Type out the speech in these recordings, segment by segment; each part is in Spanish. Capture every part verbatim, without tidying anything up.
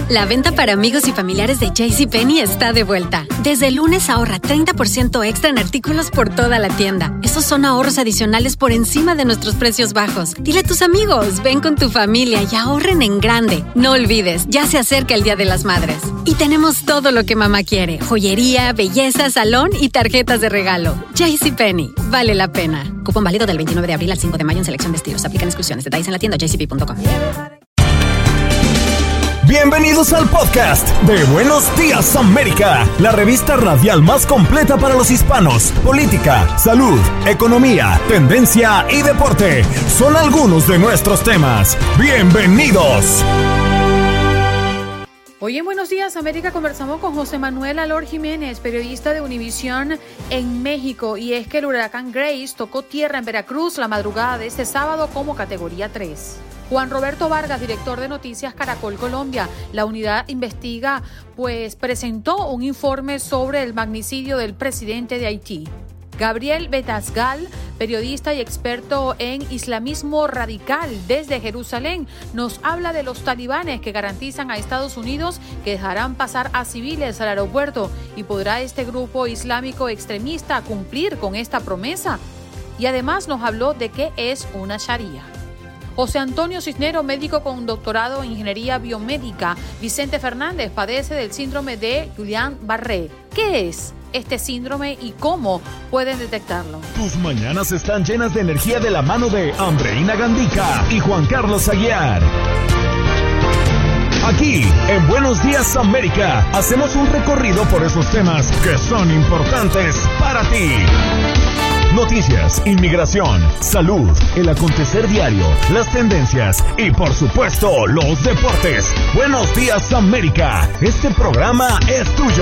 La venta para amigos y familiares de JCPenney está de vuelta. Desde el lunes ahorra treinta por ciento extra en artículos por toda la tienda. Esos son ahorros adicionales por encima de nuestros precios bajos. Dile a tus amigos, ven con tu familia y ahorren en grande. No olvides, ya se acerca el Día de las Madres. Y tenemos todo lo que mamá quiere. Joyería, belleza, salón y tarjetas de regalo. JCPenney, vale la pena. Cupón válido del veintinueve de abril al cinco de mayo en selección de estilos. Aplican exclusiones. Detalles en la tienda j c p punto com. Bienvenidos al podcast de Buenos Días América, la revista radial más completa para los hispanos. Política, salud, economía, tendencia y deporte son algunos de nuestros temas. ¡Bienvenidos! Hoy en Buenos Días América conversamos con José Manuel Alor Jiménez, periodista de Univisión en México, y es que el huracán Grace tocó tierra en Veracruz la madrugada de este sábado como categoría tres. Juan Roberto Vargas, director de Noticias Caracol Colombia. La unidad investiga, pues presentó un informe sobre el magnicidio del presidente de Haití. Gabriel Betasgal, periodista y experto en islamismo radical desde Jerusalén, nos habla de los talibanes que garantizan a Estados Unidos que dejarán pasar a civiles al aeropuerto. ¿Y podrá este grupo islámico extremista cumplir con esta promesa? Y además nos habló de qué es una sharia. José Antonio Cisnero, médico con doctorado en ingeniería biomédica. Vicente Fernández padece del síndrome de Guillain-Barré. ¿Qué es este síndrome y cómo pueden detectarlo? Tus mañanas están llenas de energía de la mano de Andreina Gandica y Juan Carlos Aguiar. Aquí, en Buenos Días América, hacemos un recorrido por esos temas que son importantes para ti. Noticias, inmigración, salud, el acontecer diario, las tendencias y, por supuesto, los deportes. Buenos Días América, este programa es tuyo.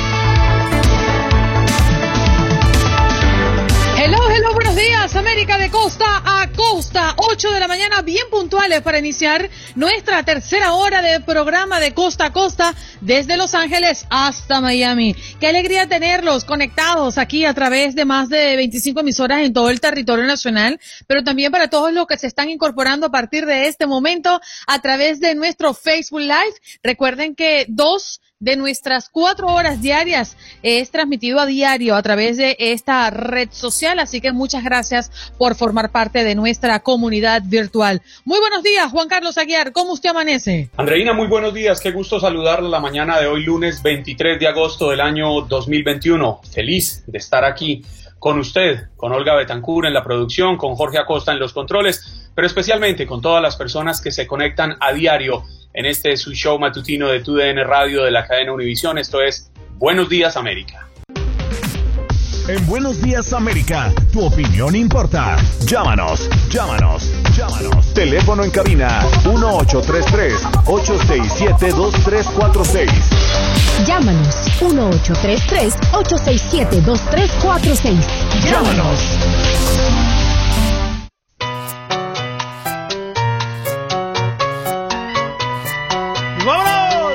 Hello, hello, buenos días, América, de costa a costa, ocho de la mañana, bien puntuales para iniciar nuestra tercera hora de programa de costa a costa desde Los Ángeles hasta Miami. Qué alegría tenerlos conectados aquí a través de más de veinticinco emisoras en todo el territorio nacional, pero también para todos los que se están incorporando a partir de este momento a través de nuestro Facebook Live. Recuerden que dos de nuestras cuatro horas diarias es transmitido a diario a través de esta red social, así que muchas gracias por formar parte de nuestra comunidad virtual. Muy buenos días, Juan Carlos Aguiar, ¿cómo usted amanece? Andreina, muy buenos días, qué gusto saludarla la mañana de hoy, lunes veintitrés de agosto del año dos mil veintiuno. Feliz de estar aquí con usted, con Olga Betancur en la producción, con Jorge Acosta en los controles, pero especialmente con todas las personas que se conectan a diario en este su show matutino de Tu D N Radio de la cadena Univisión. Esto es Buenos Días América. En Buenos Días América, tu opinión importa. Llámanos, llámanos, llámanos. Teléfono en cabina uno ocho tres tres, ocho seis siete, dos tres cuatro seis. Llámanos uno ocho tres tres, ocho seis siete, dos tres cuatro seis. Llámanos. ¡Vámonos!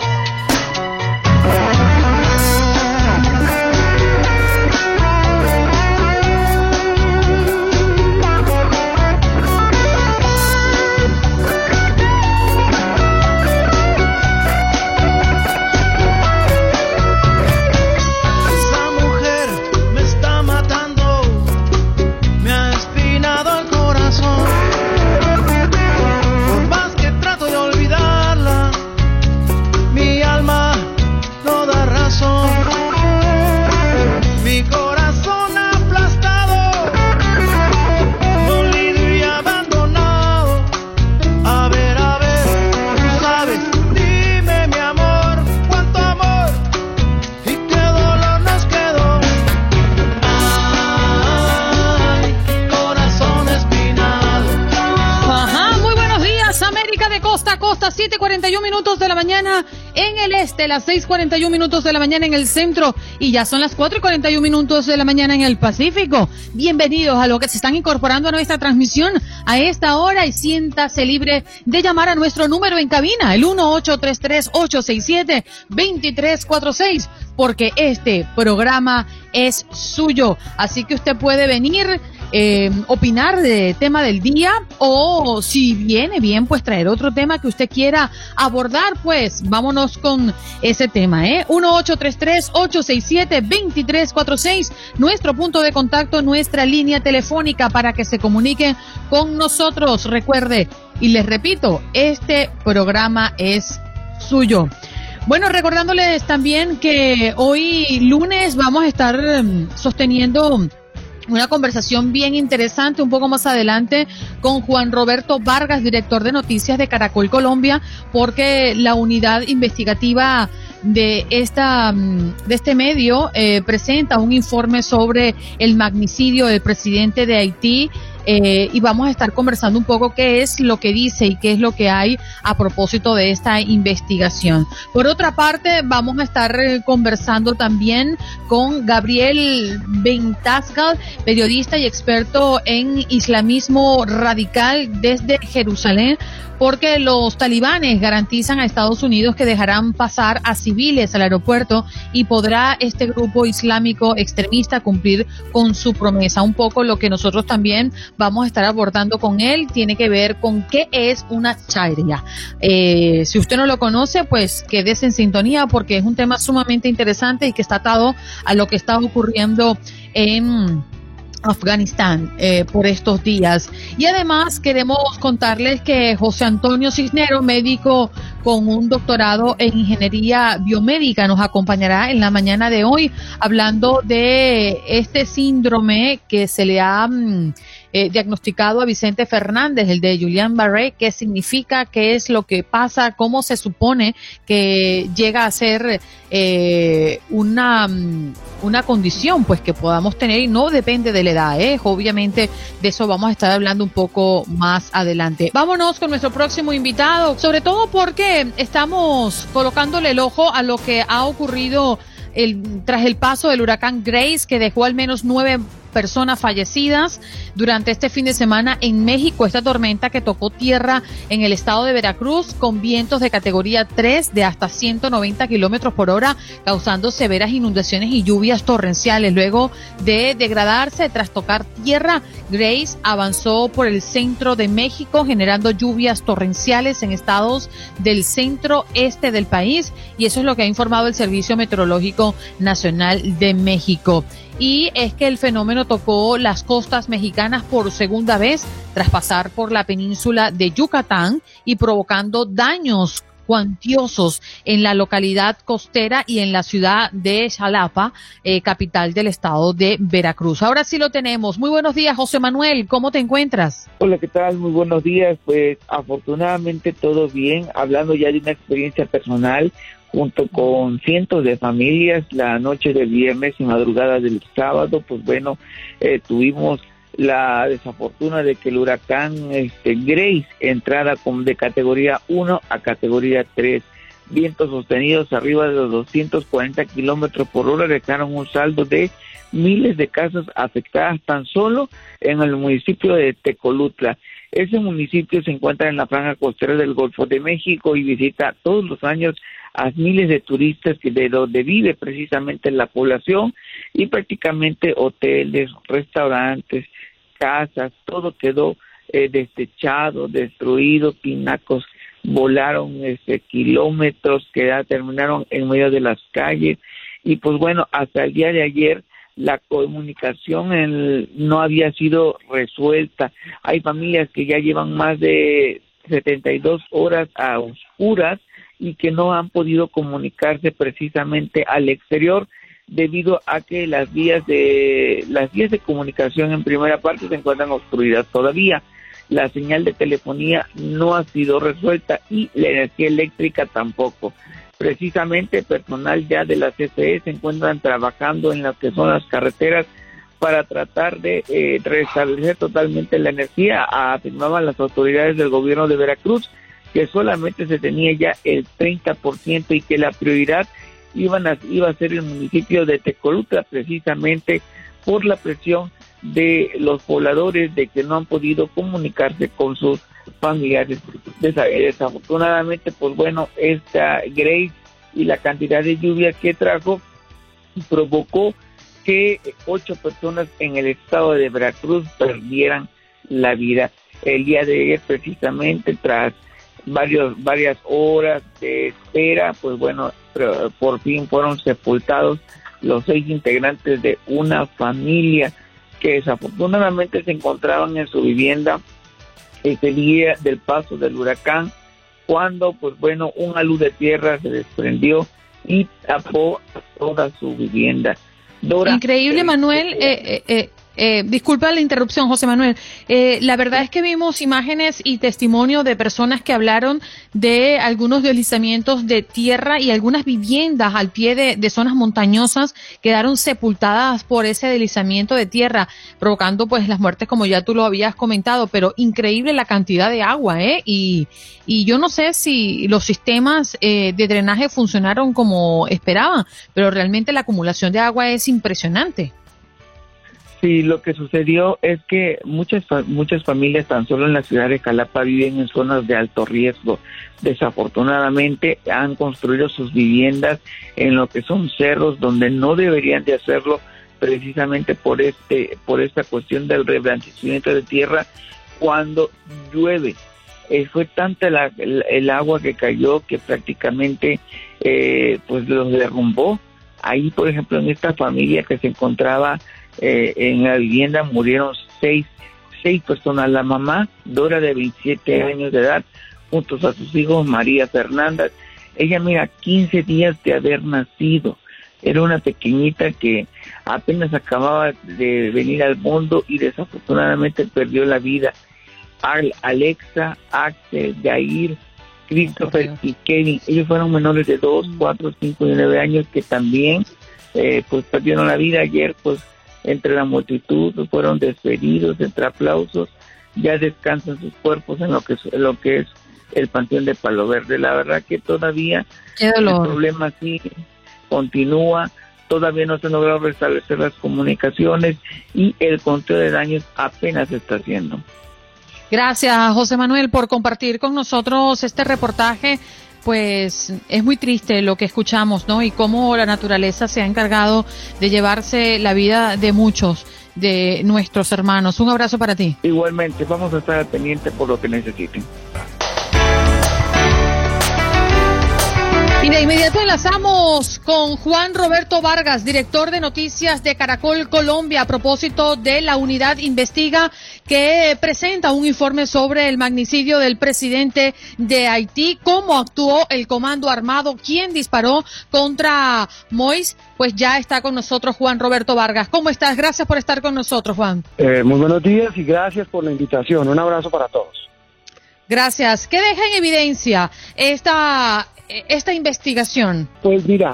Esa mujer me está matando, me ha espinado el corazón. Por más que trato de olvidarla, mi alma no da razón. Mi corazón aplastado, dolido y abandonado. A ver, a ver, tú sabes, dime mi amor, cuánto amor y qué dolor nos quedó. Ay, corazón espinado. Ajá, muy buenos días, América, de costa a costa, siete cuarenta y uno minutos de la mañana en el este, las seis cuarenta y uno minutos de la mañana en el centro, y ya son las cuatro y cuarenta y uno minutos de la mañana en el Pacífico. Bienvenidos a los que se están incorporando a nuestra transmisión a esta hora, y siéntase libre de llamar a nuestro número en cabina, el uno ocho tres tres, ocho seis siete, dos tres cuatro seis, porque este programa es suyo. Así que usted puede venir eh, opinar de tema del día, o si viene bien, pues traer otro tema que usted quiera abordar, pues vámonos con ese tema, ¿eh? uno ocho tres tres, ocho seis siete, dos tres cuatro seis, nuestro punto de contacto, nuestra línea telefónica para que se comuniquen con nosotros. Recuerde, y les repito, este programa es suyo. Bueno, recordándoles también que hoy lunes vamos a estar um, sosteniendo una conversación bien interesante un poco más adelante con Juan Roberto Vargas, director de noticias de Caracol Colombia, porque la unidad investigativa de esta de este medio eh, presenta un informe sobre el magnicidio del presidente de Haití. Eh, y vamos a estar conversando un poco qué es lo que dice y qué es lo que hay a propósito de esta investigación. Por otra parte, vamos a estar eh, conversando también con Gabriel Bentazgal, periodista y experto en islamismo radical desde Jerusalén, porque los talibanes garantizan a Estados Unidos que dejarán pasar a civiles al aeropuerto y podrá este grupo islámico extremista cumplir con su promesa. Un poco lo que nosotros también vamos a estar abordando con él tiene que ver con qué es una sharia. Eh, si usted no lo conoce, pues quédese en sintonía porque es un tema sumamente interesante y que está atado a lo que está ocurriendo en Afganistán eh, por estos días. Y además queremos contarles que José Antonio Cisneros, médico con un doctorado en ingeniería biomédica, nos acompañará en la mañana de hoy hablando de este síndrome que se le ha mm, eh, diagnosticado a Vicente Fernández, el de Guillain-Barré. ¿Qué significa? ¿Qué es lo que pasa? ¿Cómo se supone que llega a ser eh, una, una condición pues que podamos tener? Y no depende de la edad, ¿eh? Obviamente de eso vamos a estar hablando un poco más adelante. Vámonos con nuestro próximo invitado, sobre todo porque estamos colocándole el ojo a lo que ha ocurrido el, tras el paso del huracán Grace, que dejó al menos nueve personas fallecidas durante este fin de semana en México. Esta tormenta que tocó tierra en el estado de Veracruz con vientos de categoría tres de hasta ciento noventa kilómetros por hora, causando severas inundaciones y lluvias torrenciales. Luego de degradarse tras tocar tierra, Grace avanzó por el centro de México, generando lluvias torrenciales en estados del centro este del país, y eso es lo que ha informado el Servicio Meteorológico Nacional de México. Y es que el fenómeno tocó las costas mexicanas por segunda vez tras pasar por la península de Yucatán y provocando daños cuantiosos en la localidad costera y en la ciudad de Xalapa, eh, capital del estado de Veracruz. Ahora sí lo tenemos. Muy buenos días, José Manuel. ¿Cómo te encuentras? Hola, ¿qué tal? Muy buenos días. Pues afortunadamente todo bien. Hablando ya de una experiencia personal, junto con cientos de familias, la noche del viernes y madrugada del sábado, pues bueno, eh, tuvimos la desafortuna de que el huracán este, Grace entrara con, de categoría uno a categoría tres. Vientos sostenidos arriba de los doscientos cuarenta kilómetros por hora dejaron un saldo de miles de casas afectadas tan solo en el municipio de Tecolutla. Ese municipio se encuentra en la franja costera del Golfo de México y visita todos los años a miles de turistas que de donde vive precisamente la población, y prácticamente hoteles, restaurantes, casas, todo quedó eh, desechado, destruido, pinacos volaron este, kilómetros que ya terminaron en medio de las calles, y pues bueno, hasta el día de ayer la comunicación en, no había sido resuelta. Hay familias que ya llevan más de setenta y dos horas a oscuras y que no han podido comunicarse precisamente al exterior debido a que las vías de las vías de comunicación en primera parte se encuentran obstruidas todavía. La señal de telefonía no ha sido resuelta y la energía eléctrica tampoco. Precisamente personal ya de la C F E se encuentran trabajando en lo que son las carreteras para tratar de eh, restablecer totalmente la energía. Afirmaban las autoridades del gobierno de Veracruz que solamente se tenía ya el treinta por ciento y que la prioridad iban a, iba a ser el municipio de Tecolutla, precisamente por la presión de los pobladores de que no han podido comunicarse con sus familiares. Desafortunadamente, pues bueno, esta Grace y la cantidad de lluvia que trajo provocó que ocho personas en el estado de Veracruz perdieran la vida. El día de ayer, precisamente, tras varios, varias horas de espera, pues bueno, por fin fueron sepultados los seis integrantes de una familia que desafortunadamente se encontraban en su vivienda ese día del paso del huracán, cuando, pues bueno, una luz de tierra se desprendió y tapó toda su vivienda. Dora, Increíble, Manuel. Eh, eh, eh, eh, disculpa la interrupción, José Manuel. Eh, la verdad es que vimos imágenes y testimonio de personas que hablaron de algunos deslizamientos de tierra y algunas viviendas al pie de, de zonas montañosas quedaron sepultadas por ese deslizamiento de tierra, provocando pues las muertes, como ya tú lo habías comentado. Pero increíble la cantidad de agua, ¿eh? Y, y yo no sé si los sistemas eh, de drenaje funcionaron como esperaban, pero realmente la acumulación de agua es impresionante. Sí, lo que sucedió es que muchas muchas familias tan solo en la ciudad de Jalapa viven en zonas de alto riesgo. Desafortunadamente han construido sus viviendas en lo que son cerros donde no deberían de hacerlo, precisamente por este por esta cuestión del reblanquecimiento de tierra cuando llueve. Eh, fue tanta la, el, el agua que cayó que prácticamente eh, pues los derrumbó. Ahí, por ejemplo, en esta familia que se encontraba eh, en la vivienda murieron seis, seis personas. La mamá, Dora, de veintisiete años de edad, junto a sus hijos, María Fernanda. Ella, mira, quince días de haber nacido. Era una pequeñita que apenas acababa de venir al mundo y desafortunadamente perdió la vida. Al, Alexa, Axel, Jair, Christopher y Kenny, ellos fueron menores de dos, cuatro, cinco y nueve años que también eh, pues perdieron la vida. Ayer pues entre la multitud fueron despedidos, entre aplausos, ya descansan sus cuerpos en lo que es, en lo que es el Panteón de Palo Verde. La verdad que todavía el problema sí continúa, todavía no se han logrado restablecer las comunicaciones y el conteo de daños apenas se está haciendo. Gracias, José Manuel, por compartir con nosotros este reportaje. Pues es muy triste lo que escuchamos, ¿no? Y cómo la naturaleza se ha encargado de llevarse la vida de muchos de nuestros hermanos. Un abrazo para ti. Igualmente, vamos a estar al pendiente por lo que necesiten. Y de inmediato enlazamos con Juan Roberto Vargas, director de noticias de Caracol Colombia, a propósito de la unidad investiga que presenta un informe sobre el magnicidio del presidente de Haití, cómo actuó el comando armado, quién disparó contra Moïse. Pues ya está con nosotros Juan Roberto Vargas. ¿Cómo estás? Gracias por estar con nosotros, Juan. Eh, muy buenos días y gracias por la invitación. Un abrazo para todos. Gracias. ¿Qué deja en evidencia esta esta investigación? Pues mira,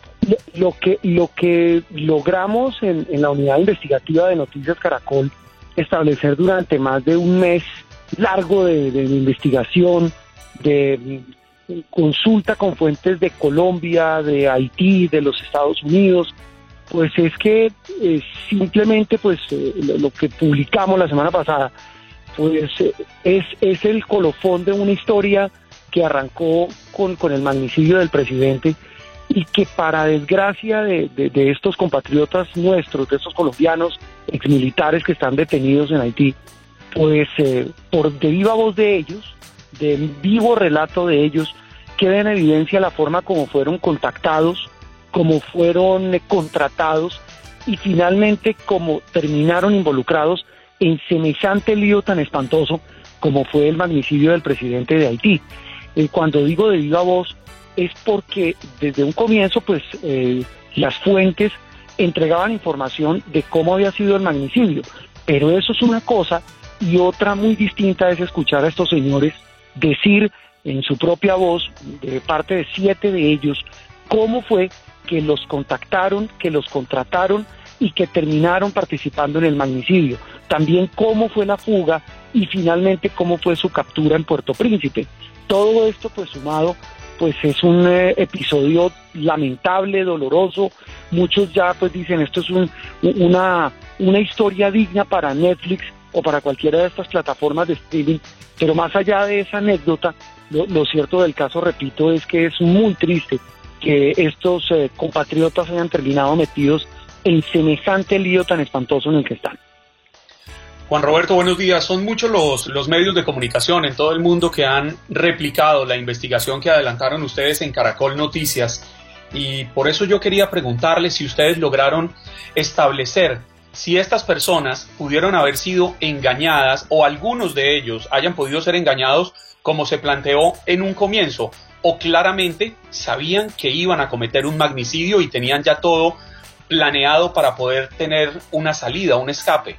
lo que lo que logramos en, en la unidad investigativa de Noticias Caracol establecer durante más de un mes largo de, de investigación, de consulta con fuentes de Colombia, de Haití, de los Estados Unidos, pues es que eh, simplemente pues eh, lo, lo que publicamos la semana pasada pues eh, es, es el colofón de una historia que arrancó con, con el magnicidio del presidente y que para desgracia de, de, de estos compatriotas nuestros, de estos colombianos exmilitares que están detenidos en Haití, pues eh, por de viva voz de ellos, de vivo relato de ellos, queda en evidencia la forma como fueron contactados, como fueron eh, contratados y finalmente como terminaron involucrados en semejante lío tan espantoso como fue el magnicidio del presidente de Haití. Eh, cuando digo de viva voz es porque desde un comienzo pues eh, las fuentes entregaban información de cómo había sido el magnicidio, pero eso es una cosa y otra muy distinta es escuchar a estos señores decir en su propia voz, de parte de siete de ellos, cómo fue que los contactaron, que los contrataron y que terminaron participando en el magnicidio. También cómo fue la fuga y finalmente cómo fue su captura en Puerto Príncipe. Todo esto pues sumado pues es un eh, episodio lamentable, doloroso. Muchos ya pues dicen esto es un, una, una historia digna para Netflix o para cualquiera de estas plataformas de streaming, pero más allá de esa anécdota, lo, lo cierto del caso, repito, es que es muy triste que estos eh, compatriotas hayan terminado metidos en semejante lío tan espantoso en el que están. Juan Roberto, buenos días. Son muchos los, los medios de comunicación en todo el mundo que han replicado la investigación que adelantaron ustedes en Caracol Noticias, y por eso yo quería preguntarles si ustedes lograron establecer si estas personas pudieron haber sido engañadas o algunos de ellos hayan podido ser engañados como se planteó en un comienzo, o claramente sabían que iban a cometer un magnicidio y tenían ya todo planeado para poder tener una salida, un escape.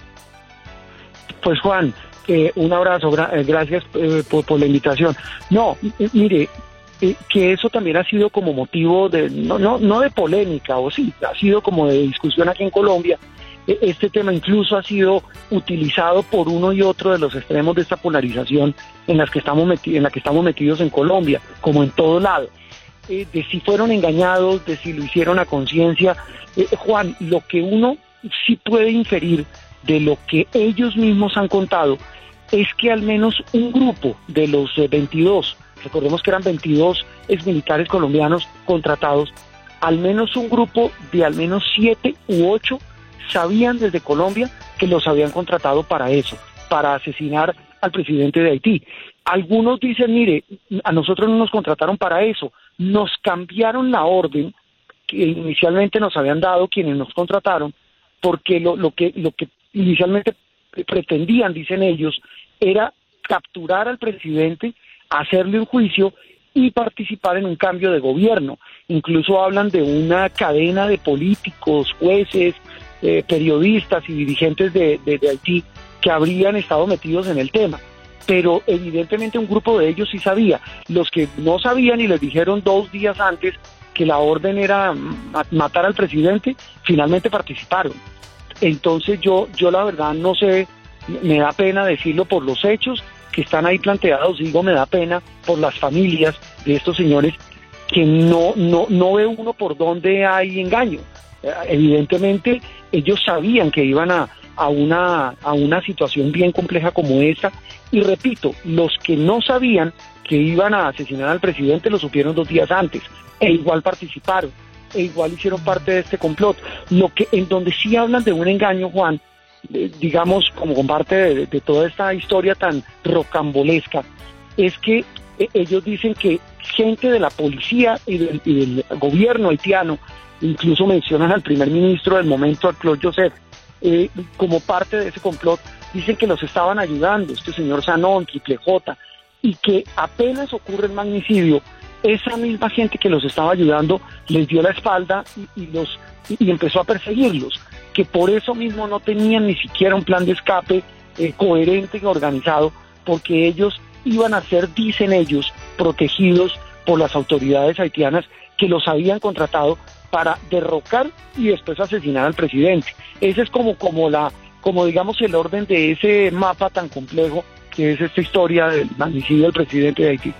Pues Juan, eh, un abrazo, gra- eh, gracias eh, por, por la invitación. No, eh, mire, eh, que eso también ha sido como motivo de, no, no, no de polémica, o sí, ha sido como de discusión aquí en Colombia. Eh, este tema incluso ha sido utilizado por uno y otro de los extremos de esta polarización en las que estamos meti- en la que estamos metidos en Colombia, como en todo lado. Eh, de si fueron engañados, de si lo hicieron a conciencia. Eh, Juan, lo que uno sí puede inferir de lo que ellos mismos han contado es que al menos un grupo de los eh, veintidós, recordemos que eran veintidós exmilitares colombianos contratados, al menos un grupo de al menos siete u ocho sabían desde Colombia que los habían contratado para eso, para asesinar al presidente de Haití. Algunos dicen, mire, a nosotros no nos contrataron para eso, nos cambiaron la orden que inicialmente nos habían dado quienes nos contrataron, porque lo, lo que lo que inicialmente pretendían, dicen ellos, era capturar al presidente, hacerle un juicio y participar en un cambio de gobierno. Incluso hablan de una cadena de políticos, jueces, eh, periodistas y dirigentes de, de, de Haití que habrían estado metidos en el tema. Pero evidentemente un grupo de ellos sí sabía. Los que no sabían y les dijeron dos días antes que la orden era matar al presidente, finalmente participaron. Entonces yo, yo la verdad no sé, me da pena decirlo por los hechos que están ahí planteados, digo, me da pena por las familias de estos señores que no, no, no ve uno por dónde hay engaño. Evidentemente ellos sabían que iban a, a, una, a una situación bien compleja como esta, y repito, los que no sabían que iban a asesinar al presidente lo supieron dos días antes, e igual participaron, e igual hicieron parte de este complot. Lo que en donde sí hablan de un engaño, Juan, eh, digamos como parte de, de toda esta historia tan rocambolesca, es que eh, ellos dicen que gente de la policía y del, y del gobierno haitiano, incluso mencionan al primer ministro del momento, a Claude Joseph, eh, como parte de ese complot, dicen que los estaban ayudando, este señor Sanón, Triple J, y que apenas ocurre el magnicidio, esa misma gente que los estaba ayudando les dio la espalda y, y los y, y empezó a perseguirlos, que por eso mismo no tenían ni siquiera un plan de escape eh, coherente y organizado, porque ellos iban a ser, dicen ellos, protegidos por las autoridades haitianas que los habían contratado para derrocar y después asesinar al presidente. Ese es como, como la, como digamos el orden de ese mapa tan complejo que es esta historia del magnicidio del presidente de Haití.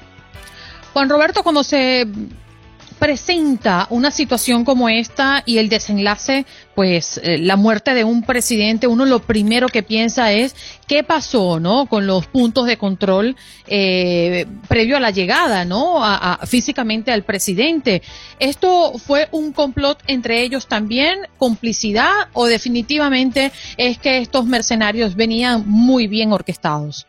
Juan Roberto, cuando se presenta una situación como esta y el desenlace, pues eh, la muerte de un presidente, uno lo primero que piensa es qué pasó, ¿no? Con los puntos de control eh, previo a la llegada, ¿no? A, a, físicamente al presidente. ¿Esto fue un complot entre ellos también, complicidad, o definitivamente es que estos mercenarios venían muy bien orquestados?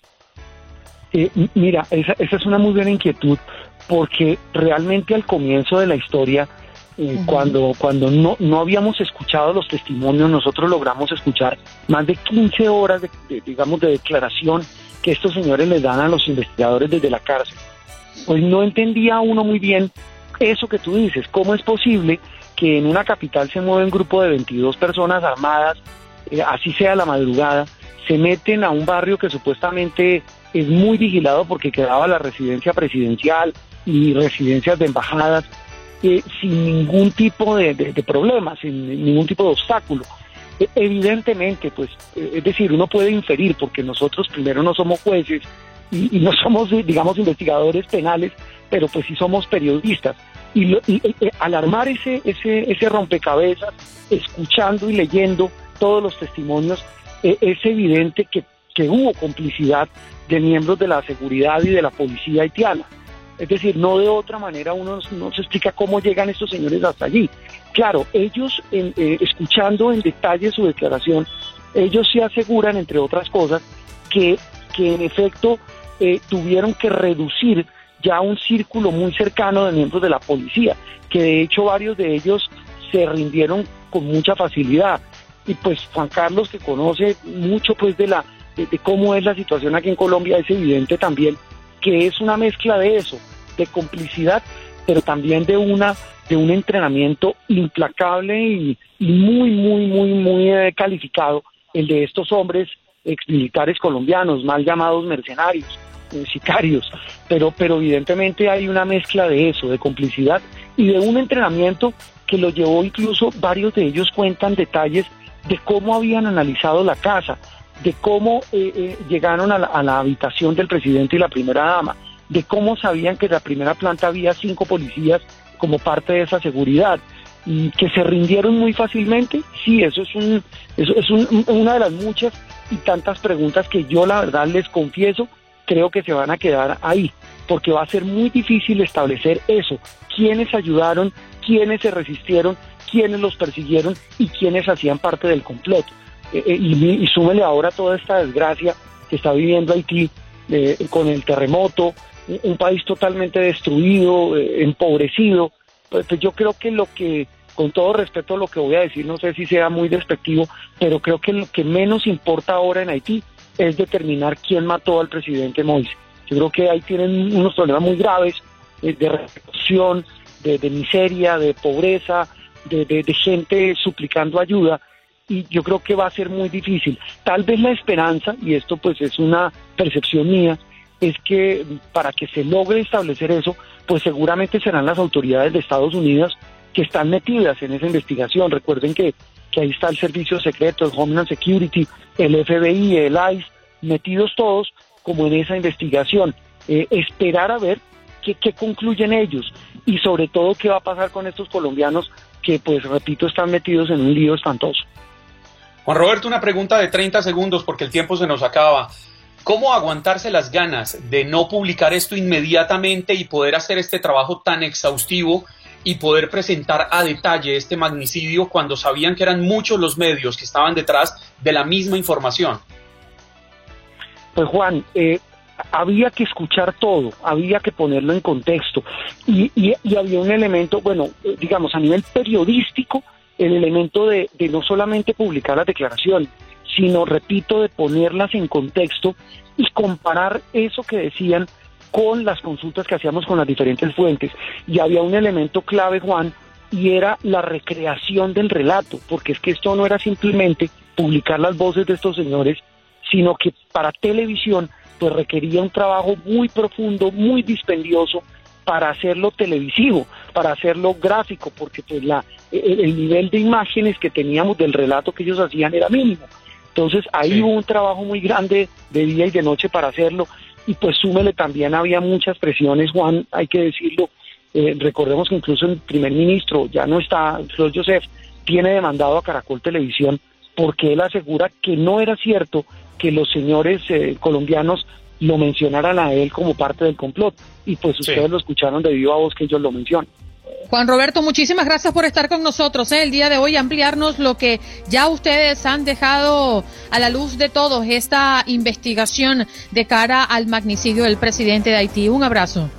Eh, mira, esa, esa es una muy buena inquietud, porque realmente al comienzo de la historia, eh, uh-huh. cuando cuando no, no habíamos escuchado los testimonios, nosotros logramos escuchar más de quince horas de, de, digamos, de declaración que estos señores les dan a los investigadores desde la cárcel. Pues no entendía uno muy bien eso que tú dices, cómo es posible que en una capital se mueve un grupo de veintidós personas armadas, eh, así sea la madrugada, se meten a un barrio que supuestamente es muy vigilado porque quedaba la residencia presidencial y residencias de embajadas, eh, sin ningún tipo de, de, de problema, sin ningún tipo de obstáculo. Eh, evidentemente, pues, eh, es decir, uno puede inferir, porque nosotros primero no somos jueces y, y no somos, digamos, investigadores penales, pero pues sí somos periodistas. Y, lo, y eh, al armar ese, ese, ese rompecabezas, escuchando y leyendo todos los testimonios, eh, es evidente que, que hubo complicidad de miembros de la seguridad y de la policía haitiana. Es decir, no de otra manera uno no se explica cómo llegan estos señores hasta allí. claro, ellos, en, eh, escuchando en detalle su declaración, ellos se aseguran, entre otras cosas, que, que en efecto eh, tuvieron que reducir ya un círculo muy cercano de miembros de la policía, que de hecho varios de ellos se rindieron con mucha facilidad. Y pues Juan Carlos, que conoce mucho pues de la de, de cómo es la situación aquí en Colombia, es evidente también que es una mezcla de eso, de complicidad, pero también de una de un entrenamiento implacable y, y muy, muy, muy, muy eh, calificado, el de estos hombres exmilitares colombianos, mal llamados mercenarios, eh, sicarios, pero, pero evidentemente hay una mezcla de eso, de complicidad y de un entrenamiento que lo llevó, incluso varios de ellos cuentan detalles de cómo habían analizado la casa, de cómo eh, eh, llegaron a la, a la habitación del presidente y la primera dama, de cómo sabían que en la primera planta había cinco policías como parte de esa seguridad, y que se rindieron muy fácilmente. Sí, eso es un, eso es un, una de las muchas y tantas preguntas que yo la verdad les confieso, creo que se van a quedar ahí, porque va a ser muy difícil establecer eso, quiénes ayudaron, quiénes se resistieron, quiénes los persiguieron y quiénes hacían parte del complot. Eh, eh, y, y súmele ahora toda esta desgracia que está viviendo Haití eh, con el terremoto, un, un país totalmente destruido, eh, empobrecido. Pues, pues yo creo que lo que, con todo respeto a lo que voy a decir, no sé si sea muy despectivo, pero creo que lo que menos importa ahora en Haití es determinar quién mató al presidente Moïse. Yo creo que ahí tienen unos problemas muy graves eh, de represión, de, de miseria, de pobreza, de, de, de gente suplicando ayuda, y yo creo que va a ser muy difícil. Tal vez la esperanza, y esto pues es una percepción mía, es que para que se logre establecer eso, pues seguramente serán las autoridades de Estados Unidos que están metidas en esa investigación. Recuerden que, que ahí está el Servicio Secreto, el Homeland Security, el F B I, el I C E, metidos todos como en esa investigación. Eh, esperar a ver qué, qué concluyen ellos y sobre todo qué va a pasar con estos colombianos que, pues repito, están metidos en un lío espantoso. Juan Roberto, una pregunta de treinta segundos porque el tiempo se nos acaba. ¿Cómo aguantarse las ganas de no publicar esto inmediatamente y poder hacer este trabajo tan exhaustivo y poder presentar a detalle este magnicidio cuando sabían que eran muchos los medios que estaban detrás de la misma información? Pues Juan, eh, había que escuchar todo, había que ponerlo en contexto y, y, y había un elemento, bueno, eh, digamos a nivel periodístico, el elemento de, de no solamente publicar las declaraciones, sino, repito, de ponerlas en contexto y comparar eso que decían con las consultas que hacíamos con las diferentes fuentes. Y había un elemento clave, Juan, y era la recreación del relato, porque es que esto no era simplemente publicar las voces de estos señores, sino que para televisión pues requería un trabajo muy profundo, muy dispendioso para hacerlo televisivo, para hacerlo gráfico, porque pues la el, el nivel de imágenes que teníamos del relato que ellos hacían era mínimo. Entonces ahí sí hubo un trabajo muy grande de día y de noche para hacerlo, y pues súmele también había muchas presiones, Juan, hay que decirlo. Eh, recordemos que incluso el primer ministro, ya no está, Flor Joseph, tiene demandado a Caracol Televisión porque él asegura que no era cierto que los señores eh, colombianos lo mencionaran a él como parte del complot, y pues ustedes sí lo escucharon de viva voz que ellos lo mencionan. Juan Roberto, muchísimas gracias por estar con nosotros ¿eh? el día de hoy, ampliarnos lo que ya ustedes han dejado a la luz de todos, esta investigación de cara al magnicidio del presidente de Haití. Un abrazo.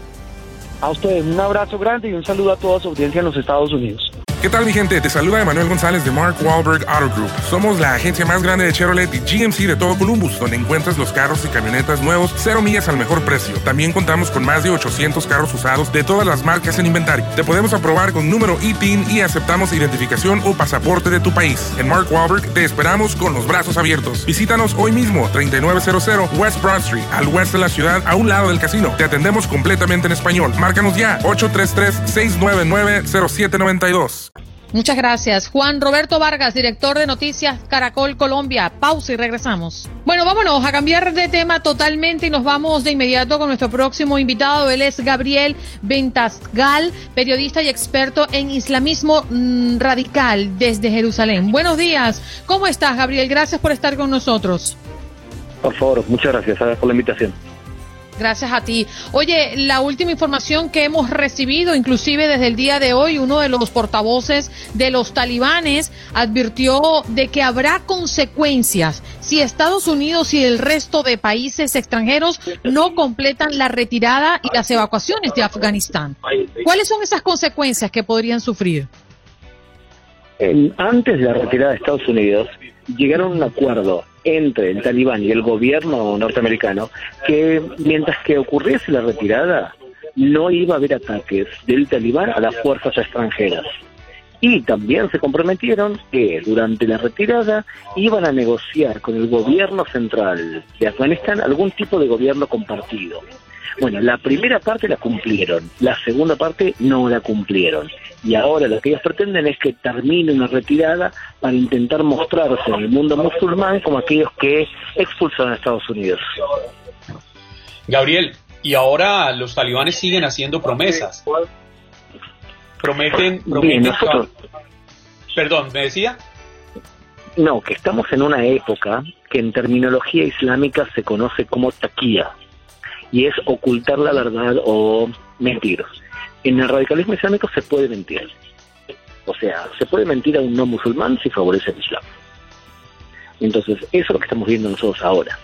A ustedes un abrazo grande y un saludo a toda su audiencia en los Estados Unidos. ¿Qué tal, mi gente? Te saluda Emanuel González de Mark Wahlberg Auto Group. Somos la agencia más grande de Chevrolet y G M C de todo Columbus, donde encuentras los carros y camionetas nuevos, cero millas al mejor precio. También contamos con más de ochocientos carros usados de todas las marcas en inventario. Te podemos aprobar con número I T I N y aceptamos identificación o pasaporte de tu país. En Mark Wahlberg te esperamos con los brazos abiertos. Visítanos hoy mismo, treinta y nueve cero cero West Broad Street, al oeste de la ciudad, a un lado del casino. Te atendemos completamente en español. Márcanos ya, ocho tres tres, seis nueve nueve, cero siete nueve dos. Muchas gracias. Juan Roberto Vargas, director de Noticias Caracol Colombia. Pausa y regresamos. Bueno, vámonos a cambiar de tema totalmente y nos vamos de inmediato con nuestro próximo invitado. Él es Gabriel Ventasgal, periodista y experto en islamismo mmm, radical desde Jerusalén. Buenos días. ¿Cómo estás, Gabriel? Gracias por estar con nosotros. Por favor, muchas gracias por la invitación. Gracias a ti. Oye, la última información que hemos recibido, inclusive desde el día de hoy, uno de los portavoces de los talibanes advirtió de que habrá consecuencias si Estados Unidos y el resto de países extranjeros no completan la retirada y las evacuaciones de Afganistán. ¿Cuáles son esas consecuencias que podrían sufrir? Antes de la retirada de Estados Unidos, llegaron a un acuerdo entre el talibán y el gobierno norteamericano que mientras que ocurriese la retirada no iba a haber ataques del talibán a las fuerzas extranjeras. Y también se comprometieron que durante la retirada iban a negociar con el gobierno central de Afganistán algún tipo de gobierno compartido. Bueno, la primera parte la cumplieron, la segunda parte no la cumplieron. Y ahora lo que ellos pretenden es que termine una retirada para intentar mostrarse en el mundo musulmán como aquellos que expulsaron a Estados Unidos. Gabriel, y ahora los talibanes siguen haciendo promesas. Prometen, prometen... Bien, nosotros... Perdón, ¿me decía? No, que estamos en una época que en terminología islámica se conoce como taquía, y es ocultar la verdad o mentir. En el radicalismo islámico se puede mentir. O sea, se puede mentir a un no musulmán si favorece el Islam. Entonces, eso es lo que estamos viendo nosotros ahora.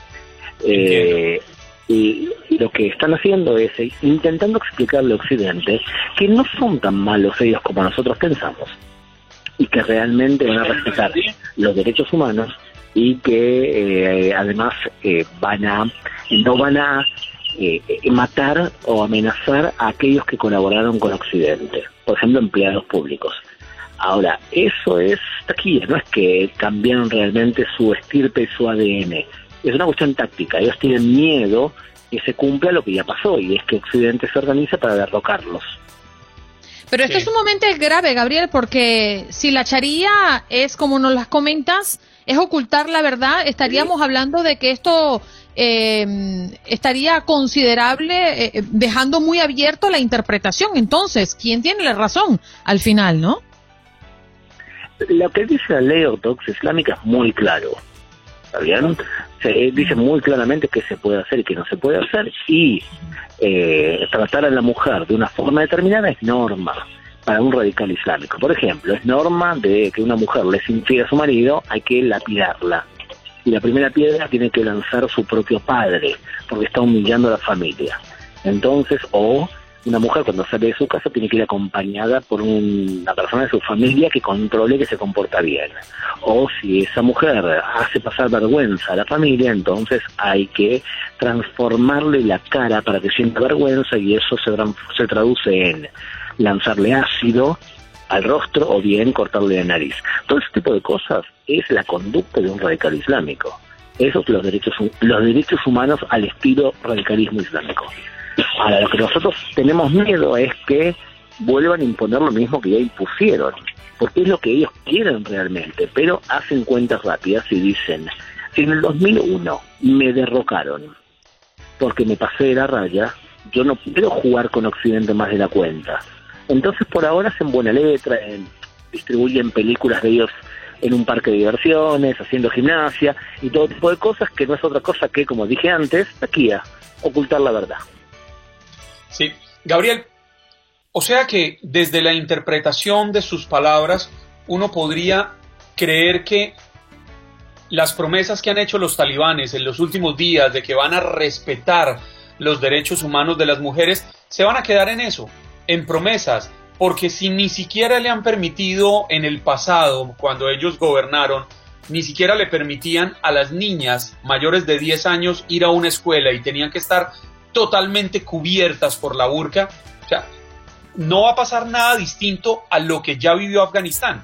Eh, y lo que están haciendo es intentando explicarle a Occidente que no son tan malos ellos como nosotros pensamos, y que realmente van a respetar los derechos humanos, y que eh, además eh, van a no van a eh, matar o amenazar a aquellos que colaboraron con Occidente, por ejemplo empleados públicos. Ahora, eso es taquilla, no es que cambiaron realmente su estirpe y su A D N, es una cuestión táctica. Ellos tienen miedo que se cumpla lo que ya pasó, y es que Occidente se organiza para derrocarlos. Pero esto sí. Es sumamente grave, Gabriel, porque si la Sharia es, como nos las comentas, es ocultar la verdad, estaríamos sí. hablando de que esto eh, estaría considerable, eh, dejando muy abierto la interpretación. Entonces, ¿quién tiene la razón al final, no? Lo que dice la ley ortodoxa islámica es muy claro, ¿está bien? Se dice muy claramente qué se puede hacer y qué no se puede hacer, y eh, tratar a la mujer de una forma determinada es norma para un radical islámico. Por ejemplo, es norma de que una mujer le es infiel a su marido, hay que lapidarla, y la primera piedra tiene que lanzar su propio padre, porque está humillando a la familia. Entonces, o una mujer cuando sale de su casa tiene que ir acompañada por un, una persona de su familia que controle que se comporta bien. O si esa mujer hace pasar vergüenza a la familia, entonces hay que transformarle la cara para que sienta vergüenza, y eso se, se traduce en lanzarle ácido al rostro o bien cortarle la nariz. Todo ese tipo de cosas es la conducta de un radical islámico. Esos son los derechos, los derechos humanos al estilo radicalismo islámico. Ahora, lo que nosotros tenemos miedo es que vuelvan a imponer lo mismo que ya impusieron, porque es lo que ellos quieren realmente, pero hacen cuentas rápidas y dicen, si en el dos mil uno me derrocaron porque me pasé de la raya, yo no quiero jugar con Occidente más de la cuenta. Entonces por ahora hacen buena letra, en, distribuyen películas de ellos en un parque de diversiones, haciendo gimnasia y todo tipo de cosas, que no es otra cosa que, como dije antes, taquía, ocultar la verdad. Sí, Gabriel, o sea que desde la interpretación de sus palabras uno podría creer que las promesas que han hecho los talibanes en los últimos días de que van a respetar los derechos humanos de las mujeres se van a quedar en eso, en promesas, porque si ni siquiera le han permitido en el pasado, cuando ellos gobernaron, ni siquiera le permitían a las niñas mayores de diez años ir a una escuela y tenían que estar totalmente cubiertas por la burka, o sea, no va a pasar nada distinto a lo que ya vivió Afganistán.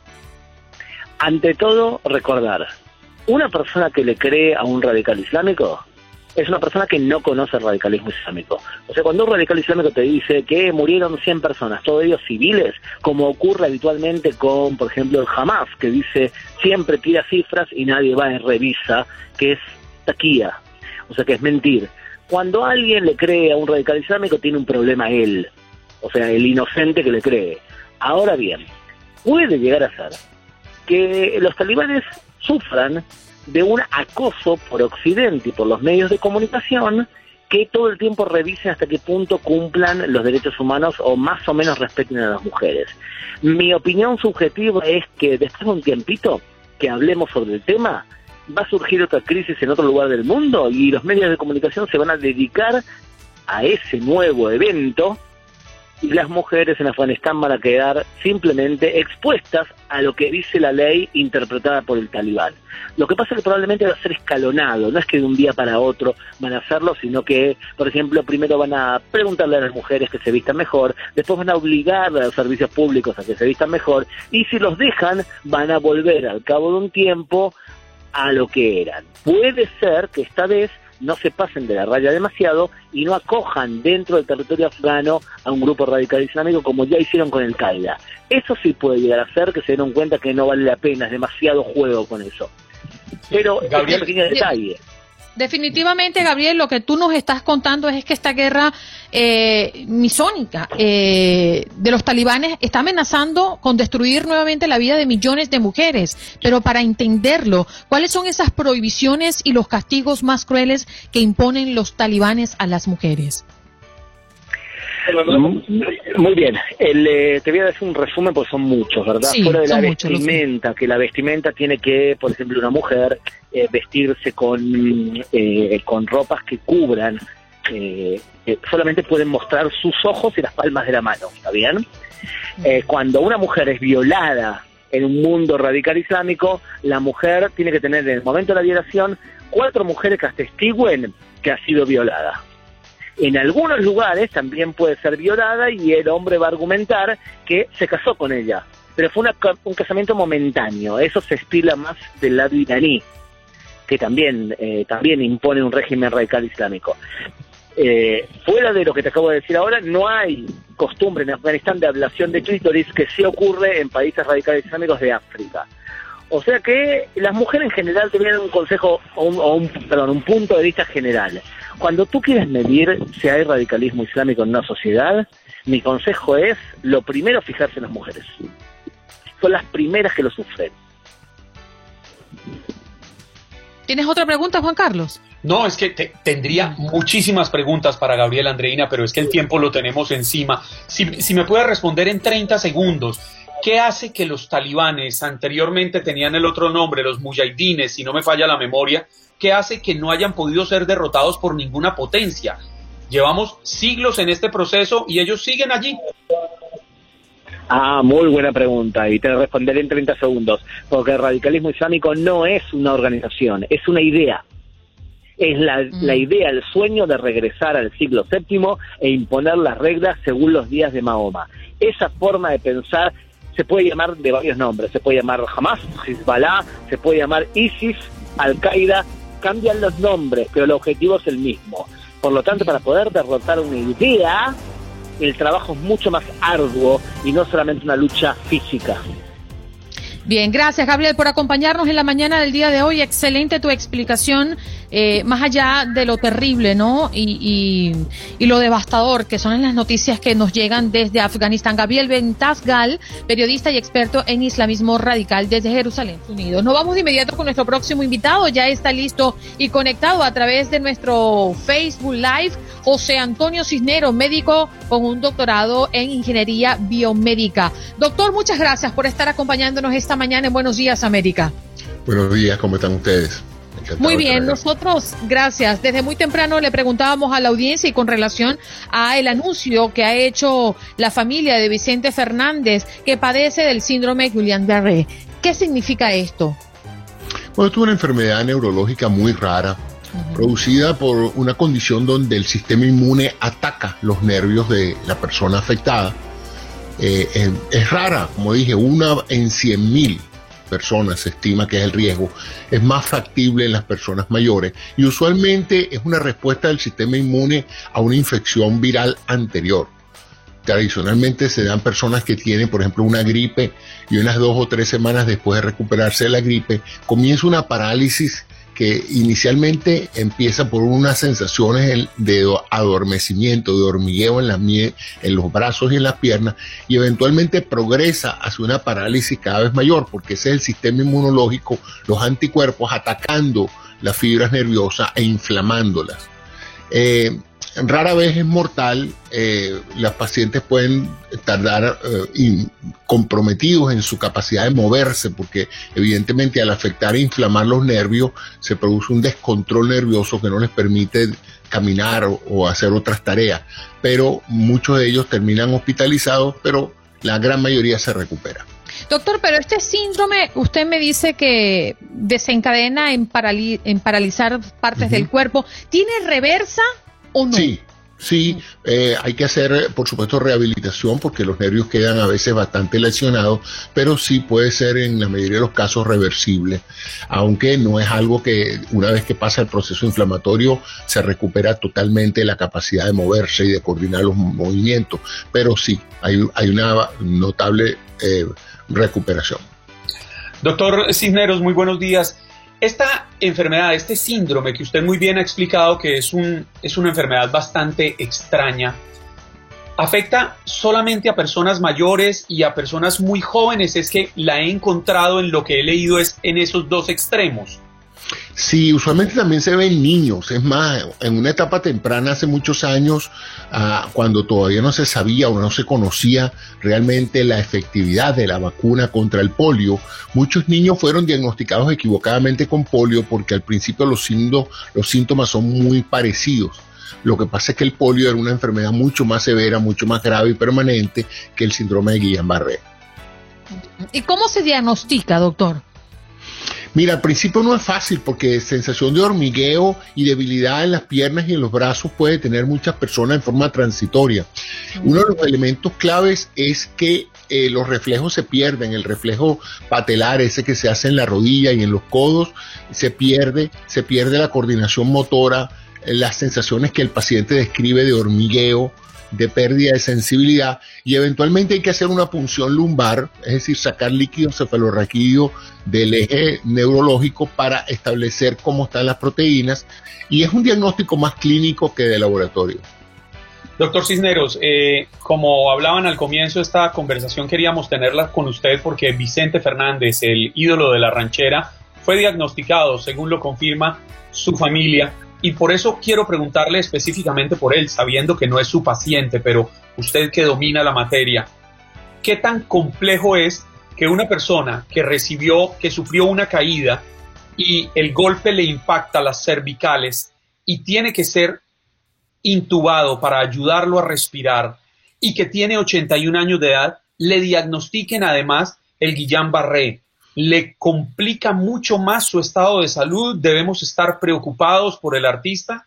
Ante todo, recordar, una persona que le cree a un radical islámico es una persona que no conoce el radicalismo islámico. O sea, cuando un radical islámico te dice que murieron cien personas, todos ellos civiles, como ocurre habitualmente con, por ejemplo, el Hamas, que dice siempre tira cifras y nadie va y revisa, que es taquía, o sea, que es mentir. Cuando alguien le cree a un radical islámico, tiene un problema él, o sea, el inocente que le cree. Ahora bien, puede llegar a ser que los talibanes sufran de un acoso por Occidente y por los medios de comunicación que todo el tiempo revisen hasta qué punto cumplan los derechos humanos o más o menos respeten a las mujeres. Mi opinión subjetiva es que después de un tiempito que hablemos sobre el tema, va a surgir otra crisis en otro lugar del mundo y los medios de comunicación se van a dedicar a ese nuevo evento y las mujeres en Afganistán van a quedar simplemente expuestas a lo que dice la ley interpretada por el talibán. Lo que pasa es que probablemente va a ser escalonado, no es que de un día para otro van a hacerlo, sino que, por ejemplo, primero van a preguntarle a las mujeres que se vistan mejor, después van a obligar a los servicios públicos a que se vistan mejor, y si los dejan, van a volver al cabo de un tiempo a lo que eran. Puede ser que esta vez no se pasen de la raya demasiado y no acojan dentro del territorio afgano a un grupo radical islámico como ya hicieron con el Qaeda. Eso sí puede llegar a ser que se den cuenta que no vale la pena, es demasiado juego con eso. Pero es un pequeño detalle. Definitivamente, Gabriel, lo que tú nos estás contando es que esta guerra eh, misónica eh, de los talibanes está amenazando con destruir nuevamente la vida de millones de mujeres. Pero para entenderlo, ¿cuáles son esas prohibiciones y los castigos más crueles que imponen los talibanes a las mujeres? Muy bien, el, eh, te voy a decir un resumen porque son muchos, ¿verdad? Sí, Fuera de la muchos, vestimenta, que la vestimenta tiene que, por ejemplo, una mujer eh, vestirse con, eh, con ropas que cubran, eh, eh, solamente pueden mostrar sus ojos y las palmas de la mano, ¿está bien? Eh, cuando una mujer es violada en un mundo radical islámico, la mujer tiene que tener en el momento de la violación cuatro mujeres que atestiguen que ha sido violada. En algunos lugares también puede ser violada y el hombre va a argumentar que se casó con ella, pero fue una, un casamiento momentáneo. Eso se estila más del lado iraní, que también, eh, también impone un régimen radical islámico. Eh, fuera de lo que te acabo de decir ahora, no hay costumbre en Afganistán de ablación de clítoris, que sí ocurre en países radicales islámicos de África. O sea que las mujeres en general te vienen un consejo, o un, o un, perdón, un punto de vista general. Cuando tú quieres medir si hay radicalismo islámico en una sociedad, mi consejo es, lo primero, fijarse en las mujeres. Son las primeras que lo sufren. ¿Tienes otra pregunta, Juan Carlos? No, es que te, tendría muchísimas preguntas para Gabriel Andreina, pero es que el tiempo lo tenemos encima. Si, si me puede responder en treinta segundos, ¿qué hace que los talibanes, anteriormente tenían el otro nombre, los mujahidines, si no me falla la memoria, qué hace que no hayan podido ser derrotados por ninguna potencia? Llevamos siglos en este proceso y ellos siguen allí. Ah, muy buena pregunta, y te responderé en treinta segundos, porque el radicalismo islámico no es una organización, es una idea. Es la, mm. la idea, el sueño de regresar al siglo séptimo e imponer las reglas según los días de Mahoma. Esa forma de pensar se puede llamar de varios nombres, se puede llamar Hamas, Hezbollah, se puede llamar ISIS, Al-Qaeda, cambian los nombres, pero el objetivo es el mismo. Por lo tanto, para poder derrotar una idea, el trabajo es mucho más arduo y no solamente una lucha física. Bien, gracias, Gabriel, por acompañarnos en la mañana del día de hoy. Excelente tu explicación, eh, más allá de lo terrible, ¿no? Y, y, y lo devastador que son las noticias que nos llegan desde Afganistán. Gabriel Ventasgal, periodista y experto en islamismo radical desde Jerusalén, Unidos. Nos vamos de inmediato con nuestro próximo invitado. Ya está listo y conectado a través de nuestro Facebook Live, José Antonio Cisneros, médico con un doctorado en ingeniería biomédica. Doctor, muchas gracias por estar acompañándonos esta mañana en Buenos Días, América. Buenos días, ¿cómo están ustedes? Encantado. Muy bien, nosotros, gracias. Desde muy temprano le preguntábamos a la audiencia y con relación a el anuncio que ha hecho la familia de Vicente Fernández, que padece del síndrome Guillain-Barré. ¿Qué significa esto? Bueno, esto es una enfermedad neurológica muy rara, uh-huh. producida por una condición donde el sistema inmune ataca los nervios de la persona afectada. Eh, es, es rara, como dije, una en cien mil personas se estima que es el riesgo. Es más factible en las personas mayores y usualmente es una respuesta del sistema inmune a una infección viral anterior. Tradicionalmente se dan personas que tienen, por ejemplo, una gripe y unas dos o tres semanas después de recuperarse de la gripe, comienza una parálisis que inicialmente empieza por unas sensaciones de adormecimiento, de hormigueo en, la, en los brazos y en las piernas, y eventualmente progresa hacia una parálisis cada vez mayor, porque ese es el sistema inmunológico, los anticuerpos atacando las fibras nerviosas e inflamándolas. Eh, Rara vez es mortal, eh, las pacientes pueden tardar eh, in, comprometidos en su capacidad de moverse, porque evidentemente al afectar e inflamar los nervios se produce un descontrol nervioso que no les permite caminar o, o hacer otras tareas, pero muchos de ellos terminan hospitalizados, pero la gran mayoría se recupera. Doctor, pero este síndrome, usted me dice que desencadena en, parali- en paralizar partes uh-huh. del cuerpo, ¿tiene reversa o no? Sí, sí, eh, hay que hacer, por supuesto, rehabilitación porque los nervios quedan a veces bastante lesionados, pero sí puede ser en la mayoría de los casos reversible, aunque no es algo que una vez que pasa el proceso inflamatorio se recupera totalmente la capacidad de moverse y de coordinar los movimientos, pero sí, hay, hay una notable eh, recuperación. Doctor Cisneros, muy buenos días. Esta enfermedad, este síndrome que usted muy bien ha explicado que es, un, es una enfermedad bastante extraña, ¿afecta solamente a personas mayores y a personas muy jóvenes? Es que la he encontrado en lo que he leído es en esos dos extremos. Sí, usualmente también se ven niños, es más, en una etapa temprana hace muchos años, uh, cuando todavía no se sabía o no se conocía realmente la efectividad de la vacuna contra el polio, muchos niños fueron diagnosticados equivocadamente con polio porque al principio los, síndo, los síntomas son muy parecidos. Lo que pasa es que el polio era una enfermedad mucho más severa, mucho más grave y permanente que el síndrome de Guillain-Barré. ¿Y cómo se diagnostica, doctor? Mira, al principio no es fácil porque sensación de hormigueo y debilidad en las piernas y en los brazos puede tener muchas personas en forma transitoria. Uno de los elementos claves es que eh, los reflejos se pierden, el reflejo patelar, ese que se hace en la rodilla y en los codos, se pierde, se pierde la coordinación motora, eh, las sensaciones que el paciente describe de hormigueo, de pérdida de sensibilidad, y eventualmente hay que hacer una punción lumbar, es decir, sacar líquido cefalorraquídeo del eje neurológico para establecer cómo están las proteínas, y es un diagnóstico más clínico que de laboratorio. Doctor Cisneros, eh, como hablaban al comienzo de esta conversación, queríamos tenerla con usted porque Vicente Fernández, el ídolo de la ranchera, fue diagnosticado, según lo confirma su familia, y por eso quiero preguntarle específicamente por él, sabiendo que no es su paciente, pero usted que domina la materia, ¿qué tan complejo es que una persona que recibió, que sufrió una caída y el golpe le impacta las cervicales y tiene que ser intubado para ayudarlo a respirar y que tiene ochenta y un años de edad, le diagnostiquen además el Guillain-Barré? ¿Le complica mucho más su estado de salud? ¿Debemos estar preocupados por el artista?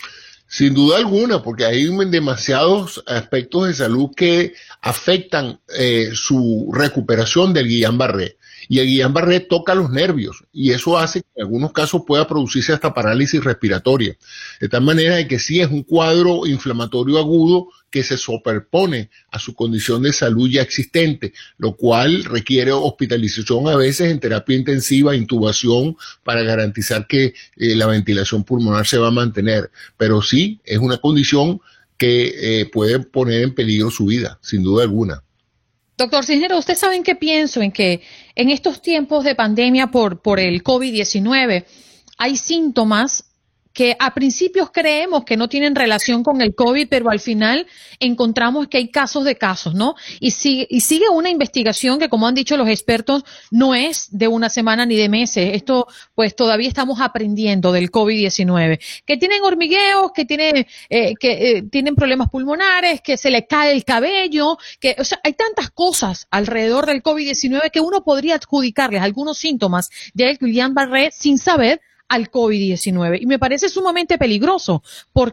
Sin duda alguna, porque hay demasiados aspectos de salud que afectan eh, su recuperación del Guillain-Barré. Y el Guillain-Barré toca los nervios y eso hace que en algunos casos pueda producirse hasta parálisis respiratoria. De tal manera de que sí es un cuadro inflamatorio agudo que se superpone a su condición de salud ya existente, lo cual requiere hospitalización a veces en terapia intensiva, intubación, para garantizar que eh, la ventilación pulmonar se va a mantener. Pero sí, es una condición que eh, puede poner en peligro su vida, sin duda alguna. Doctor Cisneros, ¿usted sabe en qué pienso? En que en estos tiempos de pandemia por, por el COVID diecinueve hay síntomas que a principios creemos que no tienen relación con el COVID, pero al final encontramos que hay casos de casos, ¿no? Y sigue, y sigue una investigación que, como han dicho los expertos, no es de una semana ni de meses. Esto, pues, todavía estamos aprendiendo del COVID diecinueve. Que tienen hormigueos, que tienen, eh, que eh, tienen problemas pulmonares, que se le cae el cabello, que, o sea, hay tantas cosas alrededor del COVID diecinueve que uno podría adjudicarles algunos síntomas del Guillain-Barré sin saber al COVID diecinueve. Y me parece sumamente peligroso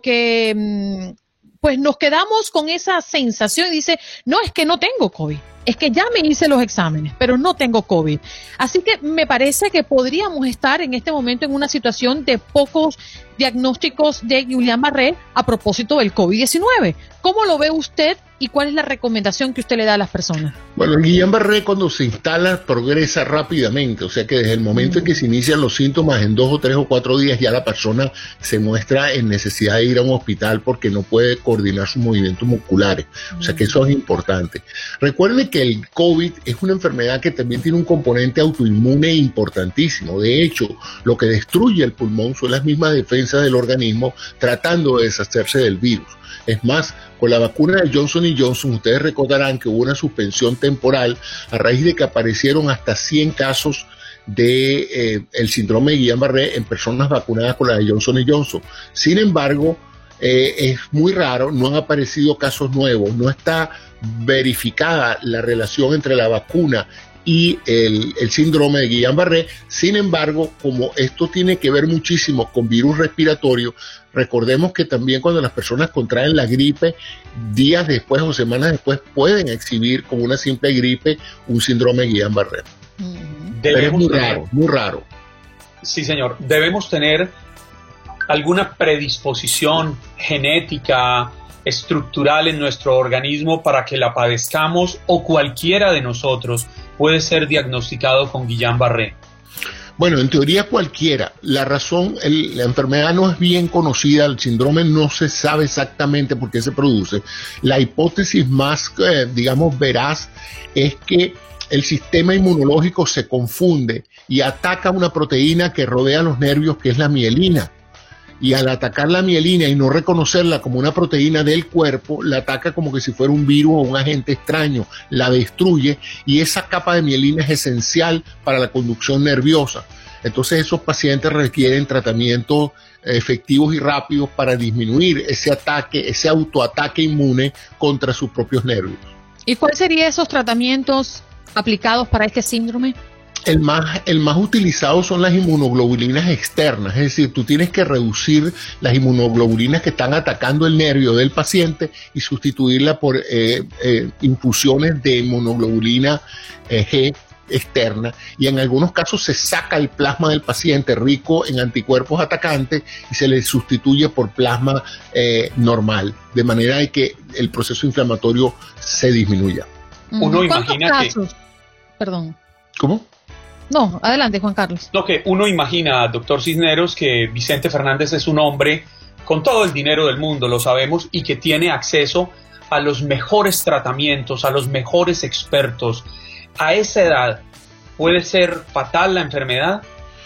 porque pues nos quedamos con esa sensación y dice, no, es que no tengo COVID, es que ya me hice los exámenes, pero no tengo COVID. Así que me parece que podríamos estar en este momento en una situación de pocos diagnósticos de Guillain-Barré a propósito del COVID diecinueve. ¿Cómo lo ve usted y cuál es la recomendación que usted le da a las personas? Bueno, el Guillain-Barré cuando se instala progresa rápidamente, o sea que desde el momento en que se inician los síntomas, en dos o tres o cuatro días ya la persona se muestra en necesidad de ir a un hospital porque no puede coordinar sus movimientos musculares, o sea que eso es importante. Recuerden que el COVID es una enfermedad que también tiene un componente autoinmune importantísimo. De hecho, lo que destruye el pulmón son las mismas defensas del organismo tratando de deshacerse del virus. Es más, con la vacuna de Johnson y Johnson, ustedes recordarán que hubo una suspensión temporal a raíz de que aparecieron hasta cien casos de eh, el síndrome de Guillain-Barré en personas vacunadas con la de Johnson y Johnson. Sin embargo, eh, es muy raro, no han aparecido casos nuevos, no está verificada la relación entre la vacuna y el, el síndrome de Guillain-Barré. Sin embargo, como esto tiene que ver muchísimo con virus respiratorio, recordemos que también cuando las personas contraen la gripe, días después o semanas después pueden exhibir como una simple gripe un síndrome de Guillain-Barré. Pero es muy tener, raro, muy raro. Sí, señor. Debemos tener alguna predisposición genética, estructural en nuestro organismo para que la padezcamos, o cualquiera de nosotros puede ser diagnosticado con Guillain-Barré. Bueno, en teoría cualquiera. La razón, el, la enfermedad no es bien conocida, el síndrome no se sabe exactamente por qué se produce. La hipótesis más, eh, digamos, veraz es que el sistema inmunológico se confunde y ataca una proteína que rodea los nervios, que es la mielina. Y al atacar la mielina y no reconocerla como una proteína del cuerpo, la ataca como que si fuera un virus o un agente extraño, la destruye, y esa capa de mielina es esencial para la conducción nerviosa. Entonces esos pacientes requieren tratamientos efectivos y rápidos para disminuir ese ataque, ese autoataque inmune contra sus propios nervios. ¿Y cuáles serían esos tratamientos aplicados para este síndrome? El más, el más utilizado son las inmunoglobulinas externas, es decir, tú tienes que reducir las inmunoglobulinas que están atacando el nervio del paciente y sustituirla por eh, eh, infusiones de inmunoglobulina eh, G externa, y en algunos casos se saca el plasma del paciente rico en anticuerpos atacantes y se le sustituye por plasma eh, normal, de manera de que el proceso inflamatorio se disminuya. Uno imagina casos? que... Perdón. ¿Cómo? No, adelante, Juan Carlos. No, que uno imagina, doctor Cisneros, que Vicente Fernández es un hombre con todo el dinero del mundo, lo sabemos, y que tiene acceso a los mejores tratamientos, a los mejores expertos. A esa edad, ¿puede ser fatal la enfermedad?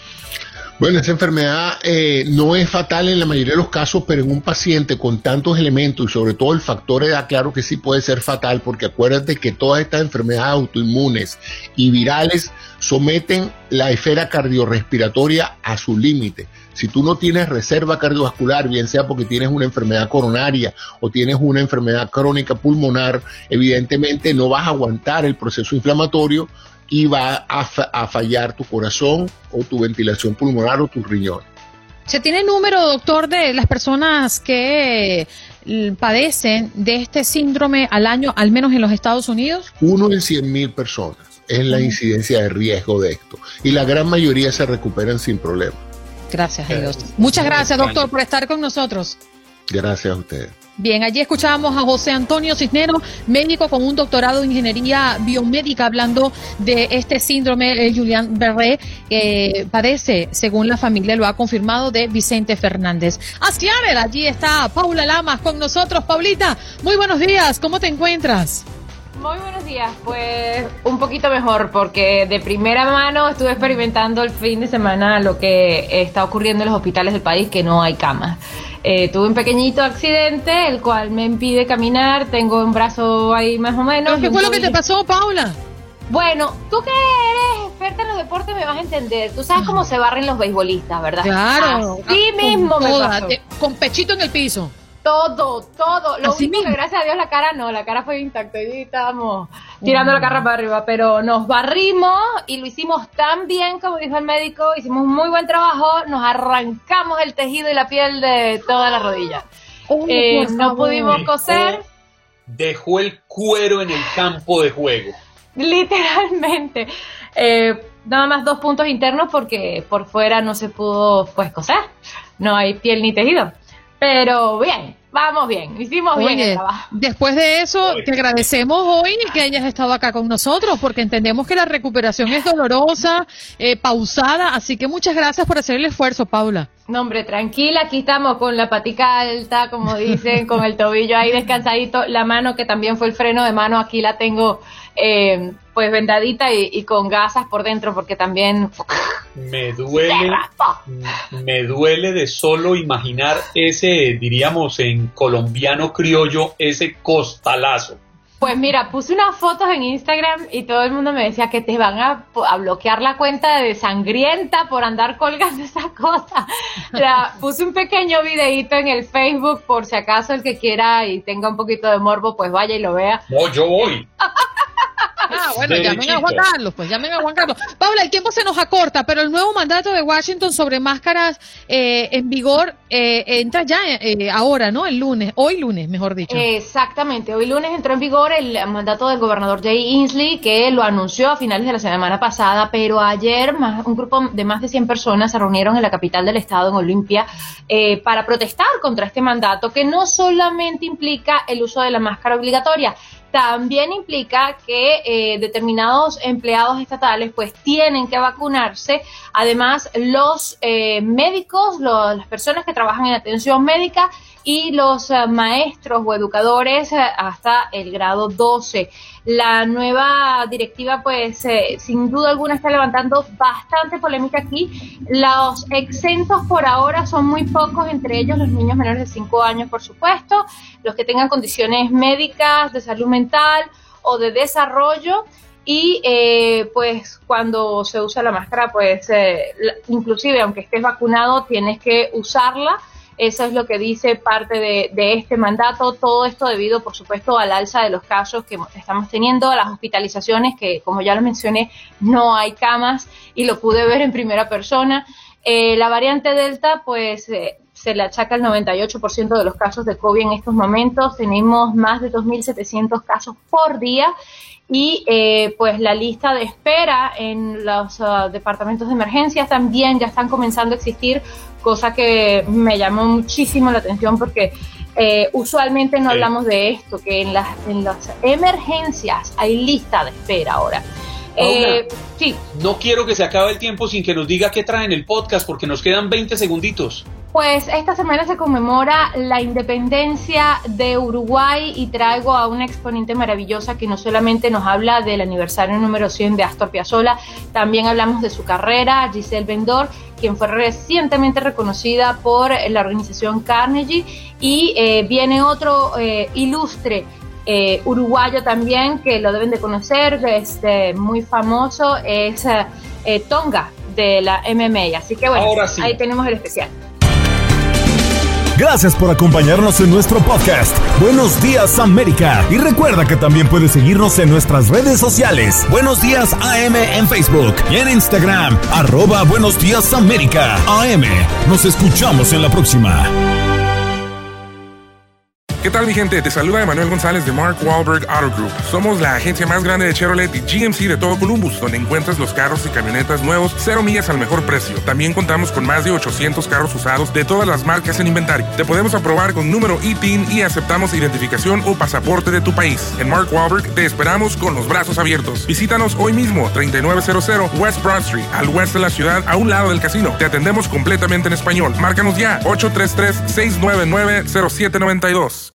Bueno, esa enfermedad eh, no es fatal en la mayoría de los casos, pero en un paciente con tantos elementos y sobre todo el factor edad, claro que sí puede ser fatal, porque acuérdate que todas estas enfermedades autoinmunes y virales someten la esfera cardiorrespiratoria a su límite. Si tú no tienes reserva cardiovascular, bien sea porque tienes una enfermedad coronaria o tienes una enfermedad crónica pulmonar, evidentemente no vas a aguantar el proceso inflamatorio y va a, fa- a fallar tu corazón o tu ventilación pulmonar o tus riñones. ¿Se tiene número, doctor, de las personas que eh, padecen de este síndrome al año, al menos en los Estados Unidos? Uno en cien mil personas es la incidencia de riesgo de esto, y la gran mayoría se recuperan sin problema. Gracias a Dios. Muchas gracias, doctor, por estar con nosotros. Gracias a ustedes. Bien, allí escuchábamos a José Antonio Cisneros, médico con un doctorado en ingeniería biomédica, hablando de este síndrome, el Guillain-Barré, que padece, según la familia lo ha confirmado, de Vicente Fernández. Hacia él, allí está Paula Lamas con nosotros. Paulita, muy buenos días, ¿cómo te encuentras? Muy buenos días, pues un poquito mejor, porque de primera mano estuve experimentando el fin de semana lo que está ocurriendo en los hospitales del país, que no hay camas. Eh, tuve un pequeñito accidente, el cual me impide caminar, tengo un brazo ahí más o menos. ¿Qué fue lo que te pasó, Paula? Bueno, tú que eres experta en los deportes me vas a entender. Tú sabes cómo se barren los beisbolistas, ¿verdad? Claro. Así mismo me toda, pasó. de, con pechito en el piso. Todo, todo. Lo Así único mismo. que gracias a Dios la cara no, la cara fue intacta y estábamos tirando la cara para arriba, pero nos barrimos y lo hicimos tan bien como dijo el médico, hicimos un muy buen trabajo, nos arrancamos el tejido y la piel de toda la rodilla. Oh, eh, no pudimos coser. Dejó el cuero en el campo de juego. Literalmente. Eh, nada más dos puntos internos porque por fuera no se pudo pues coser, no hay piel ni tejido. Pero bien, vamos bien, hicimos Oye, bien el trabajo. Después de eso, te agradecemos hoy que hayas estado acá con nosotros, porque entendemos que la recuperación es dolorosa, eh, pausada, así que muchas gracias por hacer el esfuerzo, Paula. No, hombre, tranquila, aquí estamos con la patica alta, como dicen, con el tobillo ahí descansadito, la mano que también fue el freno de mano, aquí la tengo eh, pues vendadita y, y con gasas por dentro porque también... Me duele, me duele de solo imaginar ese, diríamos en colombiano criollo, ese costalazo. Pues mira, puse unas fotos en Instagram y todo el mundo me decía que te van a, a bloquear la cuenta de sangrienta por andar colgando esa cosa. O sea, puse un pequeño videíto en el Facebook por si acaso el que quiera y tenga un poquito de morbo, pues vaya y lo vea. No, yo voy. Ah, bueno, llamen a Juan Carlos, pues llamen a Juan Carlos. Paula, el tiempo se nos acorta, pero el nuevo mandato de Washington sobre máscaras eh, en vigor eh, entra ya eh, ahora, ¿no? El lunes, hoy lunes, mejor dicho. Exactamente, hoy lunes entró en vigor el mandato del gobernador Jay Inslee, que lo anunció a finales de la semana pasada, pero ayer más, un grupo de más de cien personas se reunieron en la capital del estado, en Olympia, eh, para protestar contra este mandato, que no solamente implica el uso de la máscara obligatoria, también implica que eh, determinados empleados estatales pues tienen que vacunarse. Además, los eh, médicos, los, las personas que trabajan en atención médica y los uh, maestros o educadores uh, hasta el grado doce. La nueva directiva, pues, eh, sin duda alguna está levantando bastante polémica aquí. Los exentos por ahora son muy pocos, entre ellos los niños menores de cinco años, por supuesto, los que tengan condiciones médicas, de salud mental o de desarrollo. Y eh, pues cuando se usa la máscara, pues eh, la, inclusive aunque estés vacunado, tienes que usarla. Eso es lo que dice parte de, de este mandato. Todo esto debido, por supuesto, al alza de los casos que estamos teniendo, a las hospitalizaciones, que como ya lo mencioné, no hay camas y lo pude ver en primera persona. Eh, la variante Delta, pues eh, se le achaca el noventa y ocho por ciento de los casos de COVID en estos momentos. Tenemos más de dos mil setecientos casos por día. Y eh, pues la lista de espera en los uh, departamentos de emergencias también ya están comenzando a existir, cosa que me llamó muchísimo la atención porque eh, usualmente no sí. hablamos de esto, que en las, en las emergencias hay lista de espera ahora. Eh, sí. No quiero que se acabe el tiempo sin que nos diga qué trae en el podcast porque nos quedan veinte segunditos. Pues esta semana se conmemora la independencia de Uruguay y traigo a una exponente maravillosa que no solamente nos habla del aniversario número cien de Astor Piazzolla, también hablamos de su carrera, Giselle Bendor, quien fue recientemente reconocida por la organización Carnegie, y eh, viene otro eh, ilustre eh, uruguayo también que lo deben de conocer, es eh, muy famoso, es eh, eh, Tonga de la M M A, así que bueno, sí. Ahí tenemos el especial. Gracias por acompañarnos en nuestro podcast. Buenos Días América. Y recuerda que también puedes seguirnos en nuestras redes sociales. Buenos Días A M en Facebook y en Instagram. Arroba Buenos Días América. A M. Nos escuchamos en la próxima. ¿Qué tal, mi gente? Te saluda Emanuel González de Mark Wahlberg Auto Group. Somos la agencia más grande de Chevrolet y G M C de todo Columbus, donde encuentras los carros y camionetas nuevos, cero millas al mejor precio. También contamos con más de ochocientos carros usados de todas las marcas en inventario. Te podemos aprobar con número I T I N y aceptamos identificación o pasaporte de tu país. En Mark Wahlberg te esperamos con los brazos abiertos. Visítanos hoy mismo, treinta y nueve cero cero West Broad Street, al oeste de la ciudad, a un lado del casino. Te atendemos completamente en español. Márcanos ya, ocho tres tres, seis nueve nueve, cero siete nueve dos.